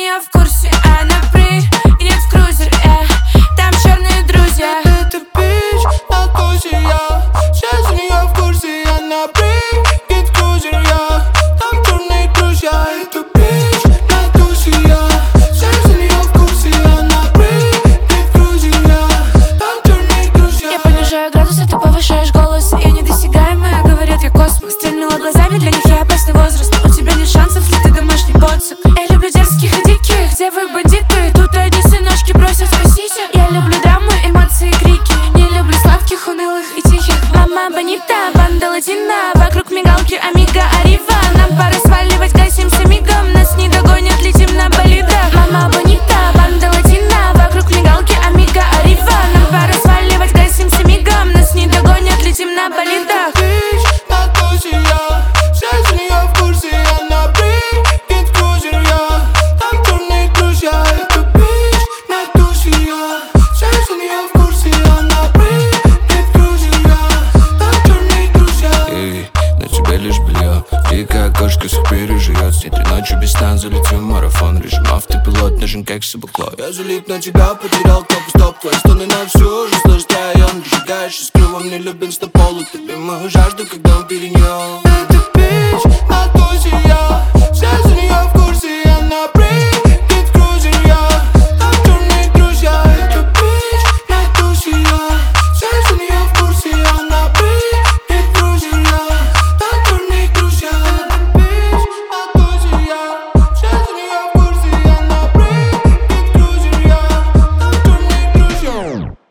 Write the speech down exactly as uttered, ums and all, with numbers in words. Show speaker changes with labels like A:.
A: нее в курсе, она приедет в крузер, э, там черные друзья.
B: Это бич на тусе, я сейчас у нее в курсе, она приедет в крузер, я там черные друзья. Это бич на тусе, я сейчас у нее в курсе, она приедет в крузер, я там черные друзья.
A: Я понижаю градусы, ты повышаешь голос. Я недосягаемая, говорят, я космос. Стрельнула глазами, для них я опасный возраст. У тебя нет шансов, если ты домашний боцик. Я люблю дерзких и диких, где вы бандиты? Тут одни сыночки просят спасите. Я люблю драмы, эмоции, крики. Не люблю сладких, унылых и тихих. Мама бонита, банда латина. Вокруг мигалки, амиго, арива. Нам пора сваливать, гасимся мигом. Нас не догонят, летим на болидах. Мама бонита, банда латина. Вокруг мигалки, амиго, арива. Нам пора сваливать, гасимся мигом. Нас не догонят, летим на болидах.
B: Бич на тусе, я сейчас у нее в курсе, она приедет в крузер, я там черные друзья. Это бич на тусе, я сейчас у нее в курсе, она приедет в крузер, я там черные друзья.
C: Эй, на тебе лишь белье. Дикая кошка всех переживет. С ней три ночи без сна, залетим в марафон. Режим автопилот, нажим как собакло.
B: Я залип на тебя, потерял кнопку стоп. Твои стоны на всю жизнь, сложный район. Прижигаешь искру во мне, любим с тобой. Ты мою жажду, когда он перенес.